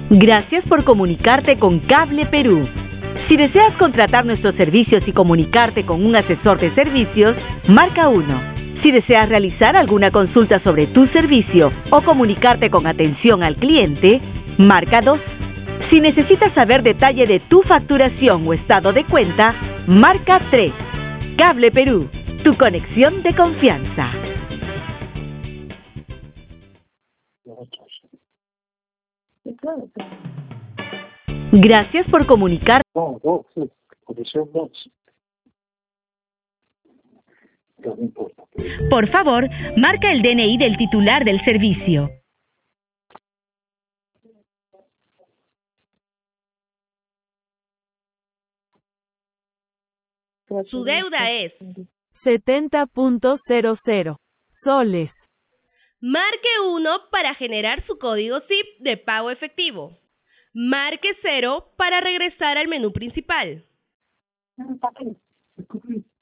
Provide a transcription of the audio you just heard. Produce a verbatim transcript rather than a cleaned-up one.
Gracias por comunicarte con Cable Perú. Si deseas contratar nuestros servicios y comunicarte con un asesor de servicios, marca uno. Si deseas realizar alguna consulta sobre tu servicio o comunicarte con atención al cliente, marca dos. Si necesitas saber detalle de tu facturación o estado de cuenta, marca tres. Cable Perú, tu conexión de confianza. Gracias por comunicar. No, no, sí, condición dos. No importa. Por favor, marca el D N I del titular del servicio. Su deuda es setenta punto cero cero soles. Marque uno para generar su código S I P de pago efectivo. Marque cero para regresar al menú principal.